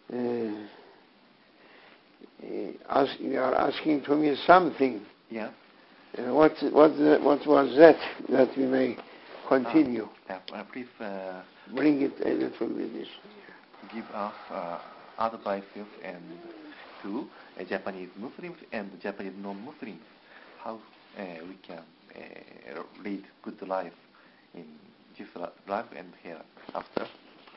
You are asking to me something. Yeah. What was that we may continue? Please bring it a little bit. Give us advices and to Japanese Muslims and Japanese non-Muslims how we can lead good life in this life and hereafter.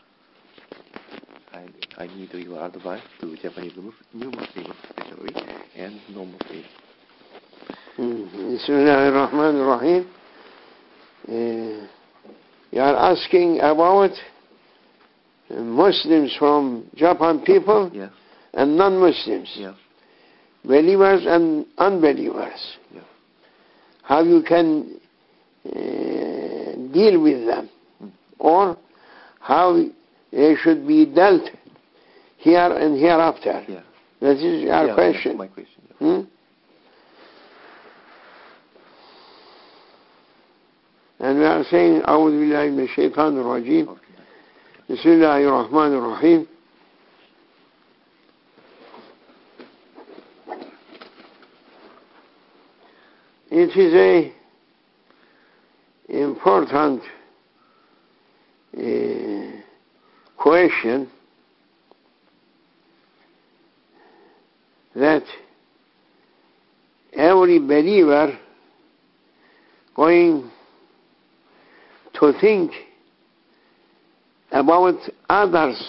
I need your advice to Japanese new Muslims especially and non-Muslims. Bismillah ar-Rahman ar-Rahim. You are asking about Muslims from Japan people, yes, and non-Muslims, yes, believers and unbelievers. Yes. How you can deal with them, or how they should be dealt here and hereafter. Yeah. That is your question. That's my question. Yes. And we are saying, أعوذ بالله من الشيطان الرجيم. بسم الله الرحمن الرحيم. It is a important question that every believer going to think about others,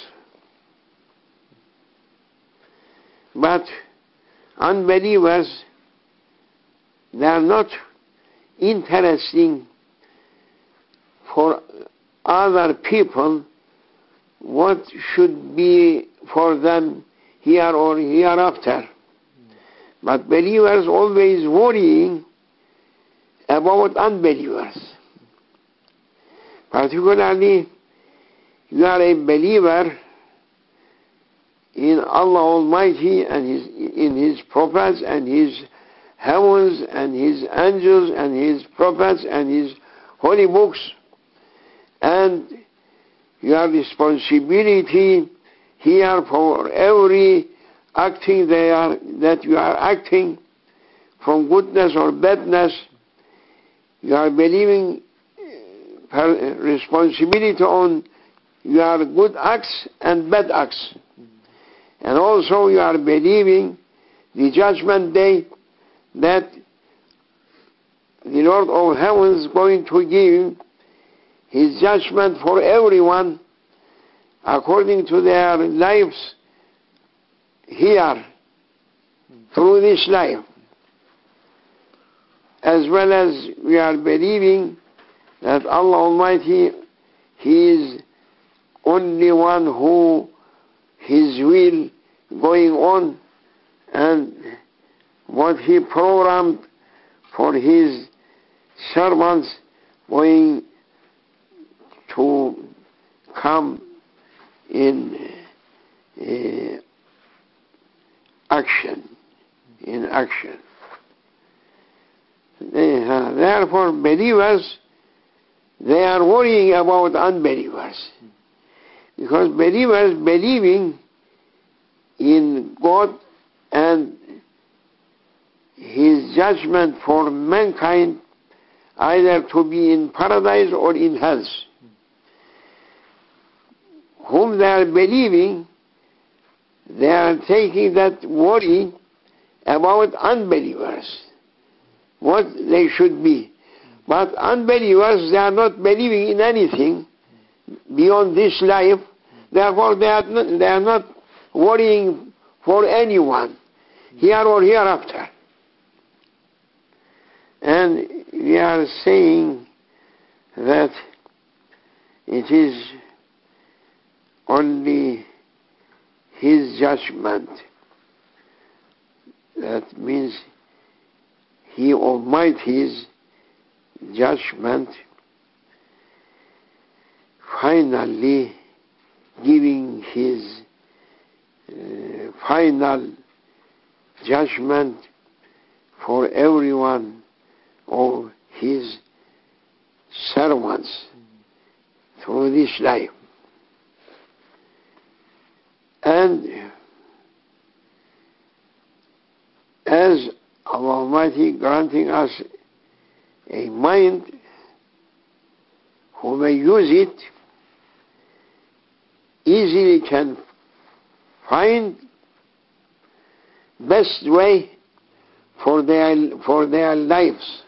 but unbelievers, they are not interesting for other people what should be for them here or hereafter. But believers always worrying about unbelievers. Particularly, you are a believer in Allah Almighty and in His prophets and His heavens and His angels and His prophets and His holy books, and your responsibility here for every acting that you are acting, from goodness or badness, you are believing responsibility on your good acts and bad acts. And also you are believing the judgment day that the Lord of heaven is going to give His judgment for everyone according to their lives here, through this life. As well as we are believing that Allah Almighty, He is only one who His will going on, and what He programmed for His servants going to come in action. Therefore, believers, they are worrying about unbelievers, because believers believing in God and His judgment for mankind, either to be in paradise or in hell. Whom they are believing, they are taking that worry about unbelievers, what they should be. But unbelievers, they are not believing in anything beyond this life. Therefore, they are not worrying for anyone, here or hereafter. And we are saying that it is only His judgment. That means He Almighty's judgment finally giving His final judgment for everyone of His servants through this life. And as Allah Almighty granting us a mind who may use it, easily can find best way for their lives.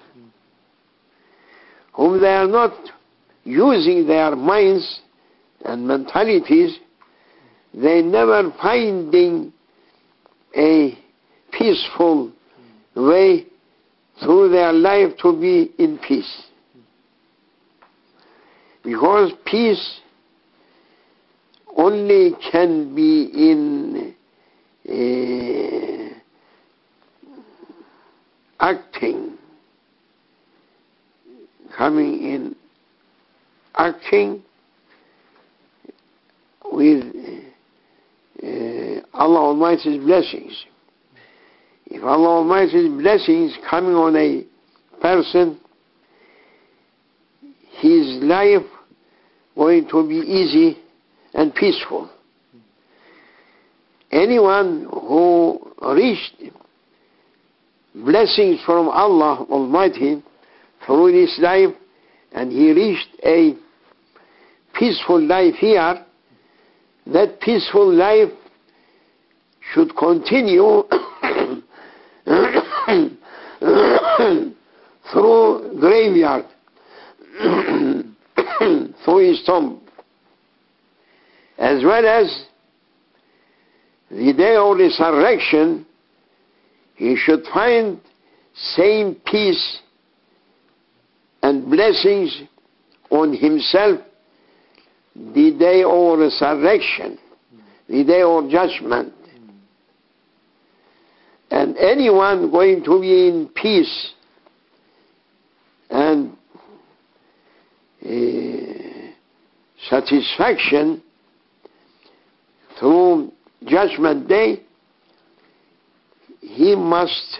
Whom they are not using their minds and mentalities, they never finding a peaceful way through their life to be in peace. Because peace only can be in acting, coming in acting with Allah Almighty's blessings. If Allah Almighty's blessings coming on a person, his life going to be easy and peaceful. Anyone who reached blessings from Allah Almighty through this life, and he reached a peaceful life here, that peaceful life should continue through graveyard, through his tomb, as well as the day of resurrection. He should find same peace and blessings on himself the day of resurrection, the day of judgment. And anyone going to be in peace and satisfaction through judgment day, he must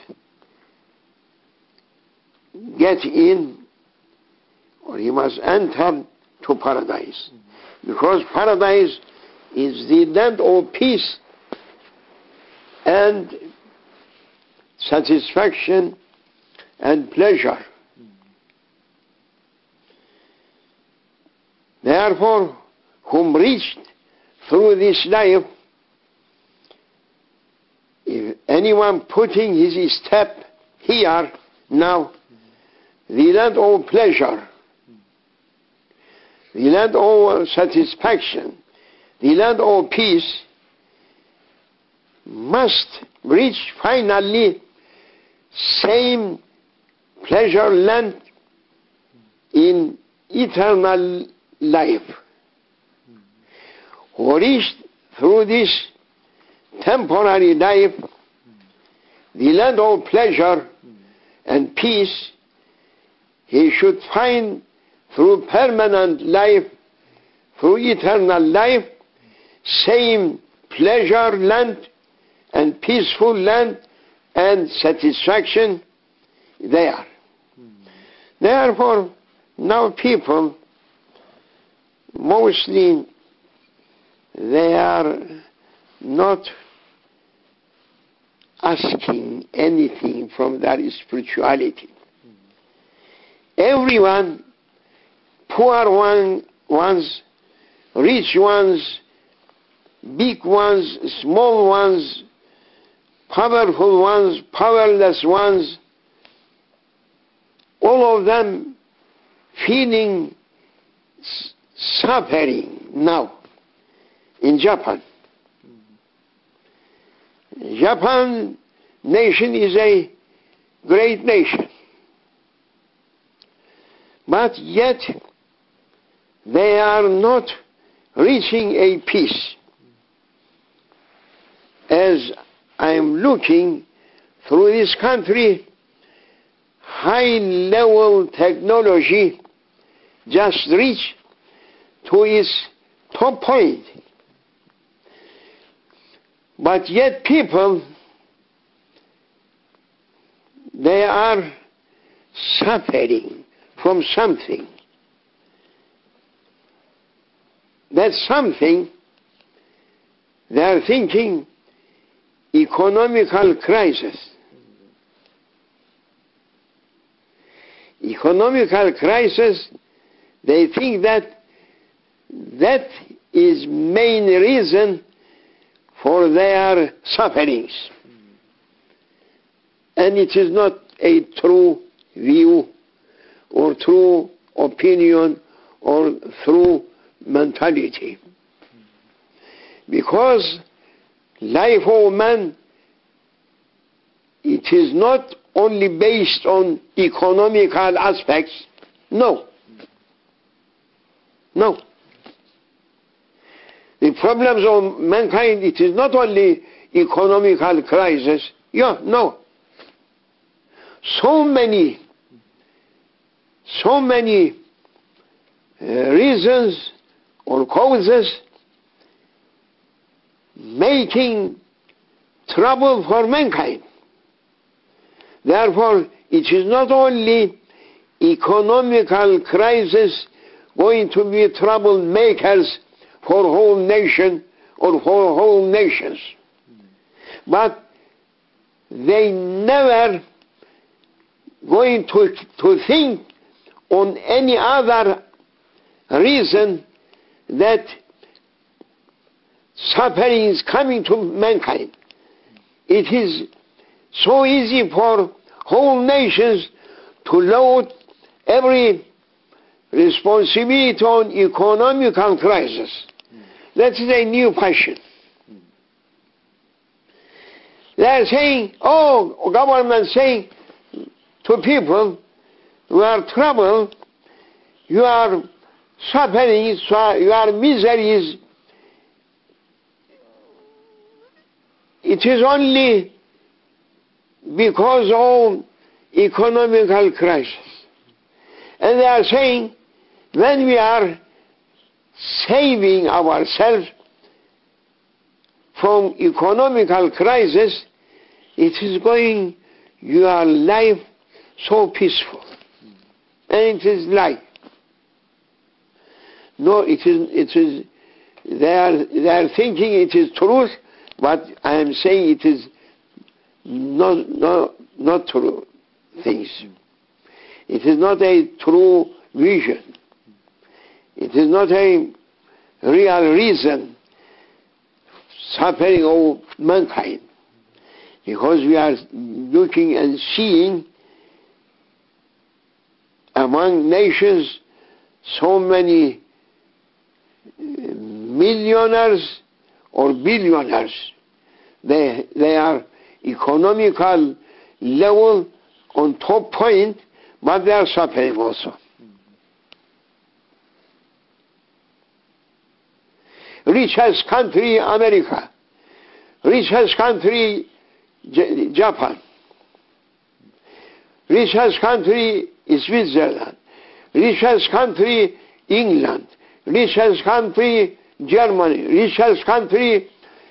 get in, or he must enter to paradise. Because paradise is the land of peace and satisfaction and pleasure. Therefore, whom reached through this life, if anyone putting his step here now, the land of pleasure, the land of satisfaction, the land of peace, must reach finally same pleasure land in eternal life. Who reached through this temporary life the land of pleasure and peace, he should find through permanent life, through eternal life, same pleasure land and peaceful land and satisfaction there. Therefore, now people, mostly, they are not asking anything from their spirituality. Everyone, poor ones, rich ones, big ones, small ones, powerful ones, powerless ones, all of them feeling suffering now in Japan. Japan nation is a great nation, but yet they are not reaching a peace. As I am looking through this country, high-level technology just reached to its top point. But yet people, they are suffering from something. That something, They are thinking economical crisis. Economical crisis, they think that is main reason for their sufferings. And it is not a true view or true opinion or true mentality. Because life of man, it is not only based on economical aspects. No. No. The problems of mankind, it is not only economical crisis. Yeah, no. So many reasons or causes making trouble for mankind. Therefore, it is not only economical crisis going to be troublemakers for whole nation or for whole nations, but they never going to think on any other reason that suffering is coming to mankind. It is so easy for whole nations to load every responsibility on economical crisis. That is a new passion. They are saying, government saying to people who are troubled, your suffering, your miseries, it is only because of economical crisis. And they are saying, when we are saving ourselves from economical crisis, it is going your life so peaceful. And it is lie. No, it is they are thinking it is truth, but I am saying it is not true things. It is not a true vision. It is not a real reason suffering of mankind. Because we are looking and seeing among nations so many millionaires or billionaires. They are economical level on top point, but they are suffering also. Richest country, America. Richest country, Japan. Richest country, Switzerland. Richest country, England. Richest country, Germany. Richest country,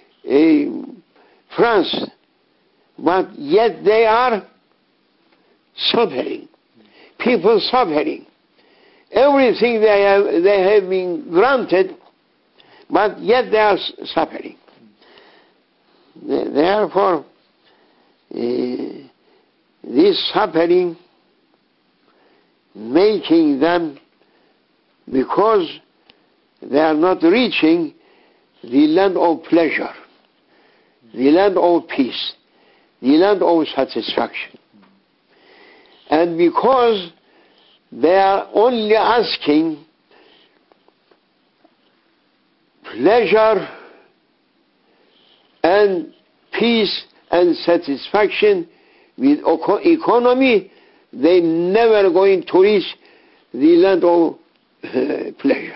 France. But yet they are suffering. People suffering. Everything they have been granted, but yet they are suffering. Therefore, this suffering making them, because they are not reaching the land of pleasure, the land of peace, the land of satisfaction. And because they are only asking pleasure and peace and satisfaction with economy, they never going to reach the land of pleasure.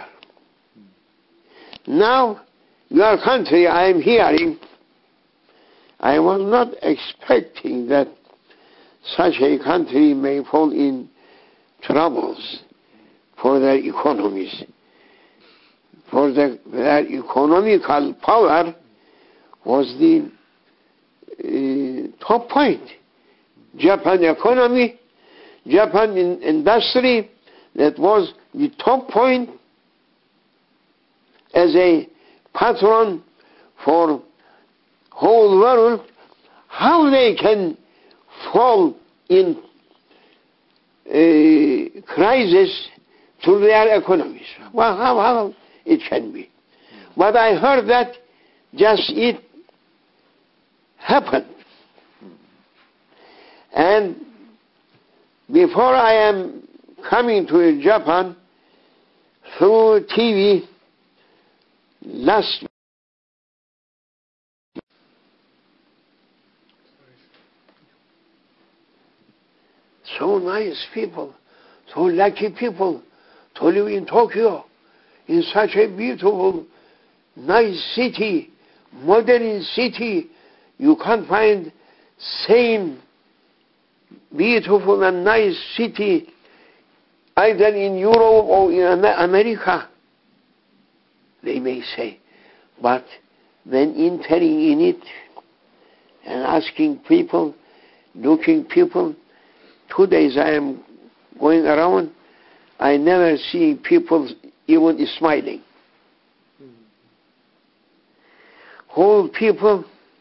Now, your country, I am hearing, I was not expecting that such a country may fall in troubles for their economies. For their economical power was the top point. Japan economy, Japan industry, that was the top point as a patron for whole world, how they can fall in crisis to their economies. Well, how it can be? But I heard that just it happened. And before I am coming to Japan, through TV, last so nice people, so lucky people to live in Tokyo, in such a beautiful, nice city, modern city. You can't find same beautiful and nice city either in Europe or in America, they may say. But when entering in it and asking people, looking people, 2 days I am going around, I never see people even smiling. Whole people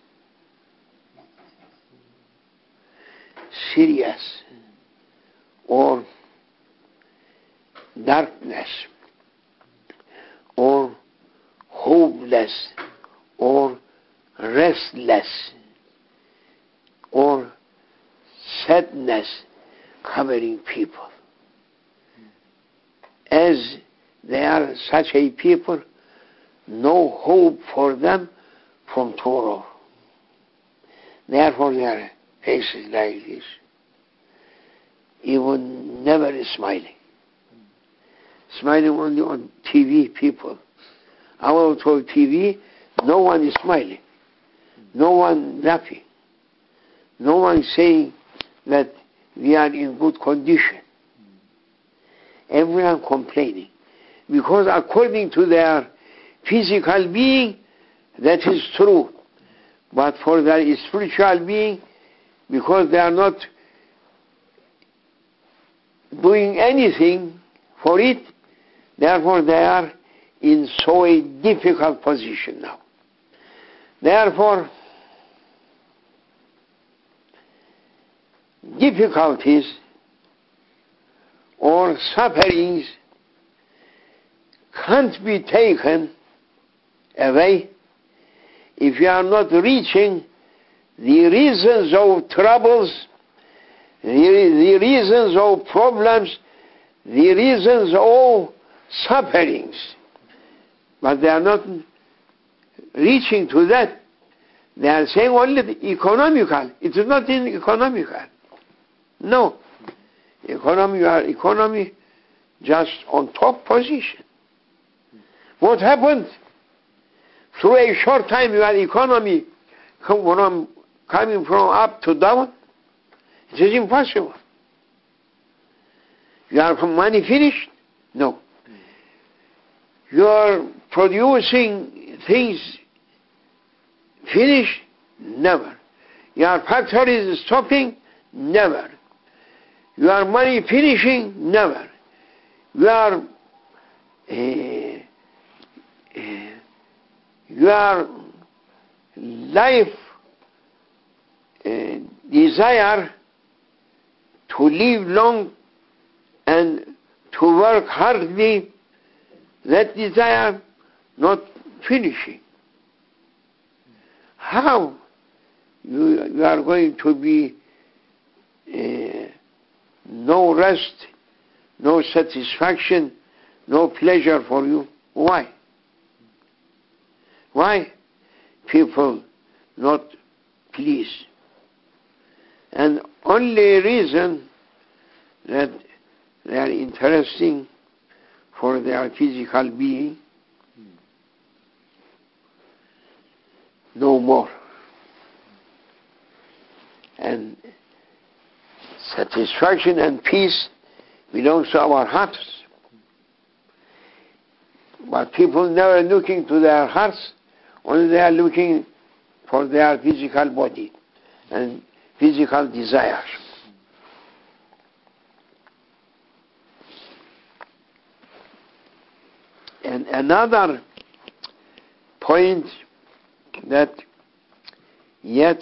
serious or darkness or hopeless or restless or sadness covering people. As they are such a people, no hope for them from tomorrow. Therefore their faces like this, even never smiling. Smiling only on TV people. Our TV, no one is smiling. No one laughing. No one saying that we are in good condition. Everyone complaining. Because according to their physical being, that is true. But for their spiritual being, because they are not doing anything for it, therefore they are in so a difficult position now. Therefore, difficulties or sufferings can't be taken away if you are not reaching the reasons of troubles, the reasons of problems, the reasons of sufferings. But they are not reaching to that. They are saying only the economical. It is not in economical. No. Economy just on top position. What happened? Through a short time your economy coming from up to down. It is impossible. You are from money finished? No. You are producing things finished? Never. Your factory is stopping? Never. Your money finishing? Never. Your life desire to live long and to work hardly, that desire not finishing. How you are going to be no rest, no satisfaction, no pleasure for you? Why? Why? People not pleased. And only reason that they are interesting for their physical being, no more. And satisfaction and peace belongs to our hearts. But people never looking to their hearts, only they are looking for their physical body and physical desires. And another point that yet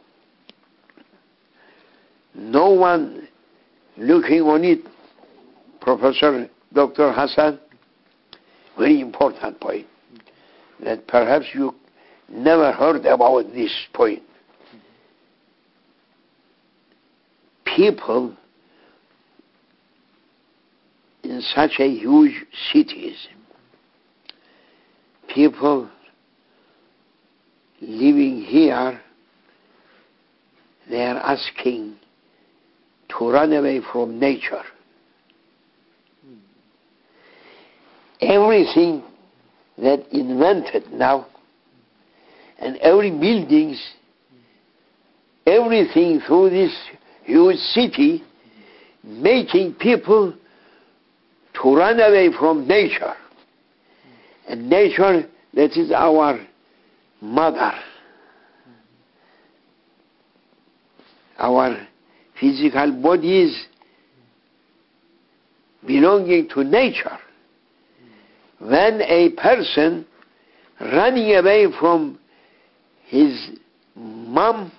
no one looking on it, Professor Dr. Hassan, very important point, that perhaps you never heard about this point. People in such a huge cities, people living here, they are asking to run away from nature. Everything that invented now, and every buildings, everything through this huge city, making people to run away from nature. And nature, that is our mother. Our physical bodies belonging to nature. When a person running away from his mom,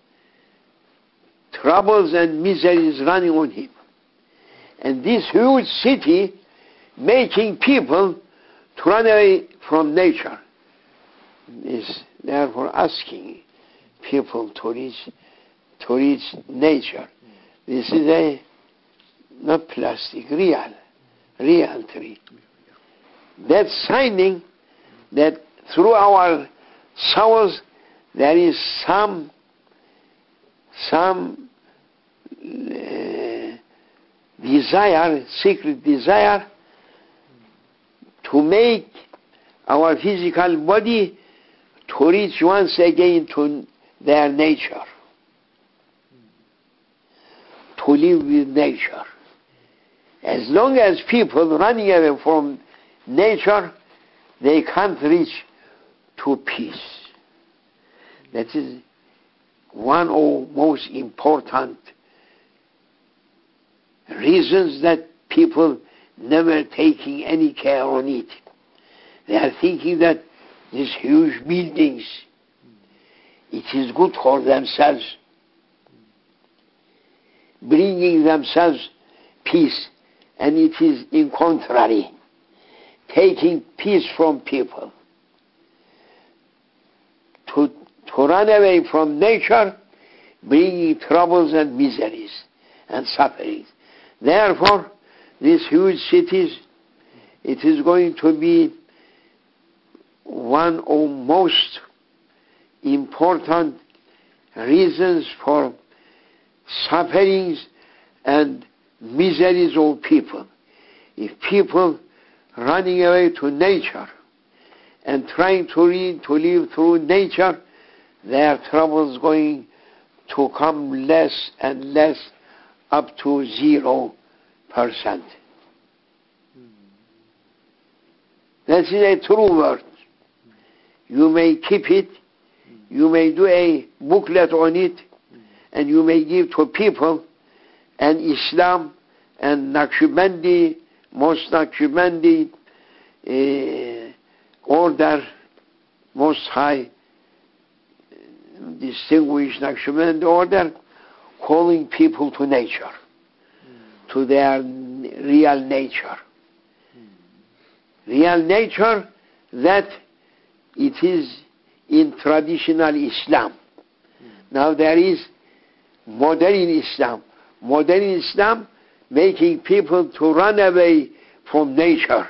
troubles and miseries running on him. And this huge city making people to run away from nature is therefore asking people to reach nature. This is a not plastic, real tree. That's signing that through our souls there is some desire, secret desire, to make our physical body to reach once again to their nature, to live with nature. As long as people running away from nature, they can't reach to peace. That is one of most important reasons that people never taking any care on it. They are thinking that these huge buildings, it is good for themselves, bringing themselves peace, and it is in contrary, taking peace from people. To run away from nature, bringing troubles and miseries and sufferings. Therefore, these huge cities, it is going to be one of most important reasons for sufferings and miseries of people. If people running away to nature and trying to live through nature, their troubles going to come less and less, up to 0%. That is a true word. You may keep it, you may do a booklet on it, and you may give to people, and Islam and Naqshbandi, most Naqshbandi order, most high distinguished Naqshbandi order, calling people to nature, to their real nature. Real nature that it is in traditional Islam. Now there is modern Islam. Modern Islam making people to run away from nature.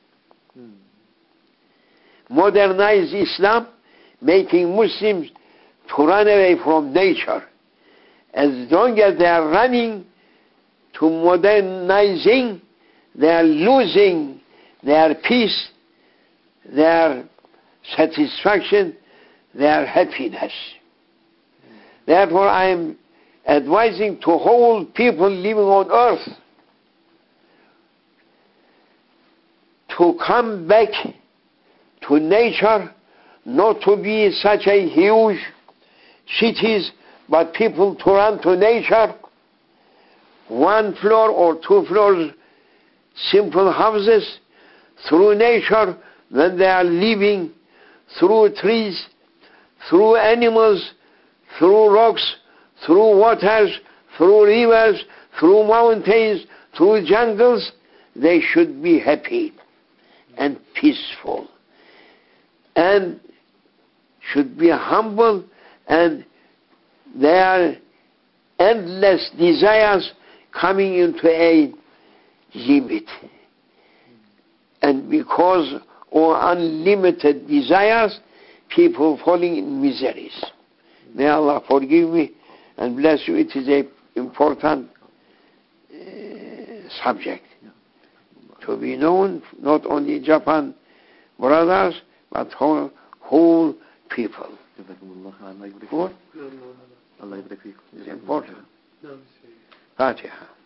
Modernized Islam making Muslims to run away from nature. As long as they are running to modernizing, they are losing their peace, their satisfaction, their happiness. Therefore, I am advising to whole people living on earth to come back to nature, not to be such a huge cities, but people to run to nature, 1 floor or 2 floors, simple houses, through nature, when they are living through trees, through animals, through rocks, through waters, through rivers, through mountains, through jungles, they should be happy and peaceful and should be humble, and their endless desires coming into a limit. And because of unlimited desires, people falling in miseries. May Allah forgive me and bless you. It is an important subject to be known, not only Japan brothers, but whole people. Allah يبارك فيكم. It's important. Fatiha.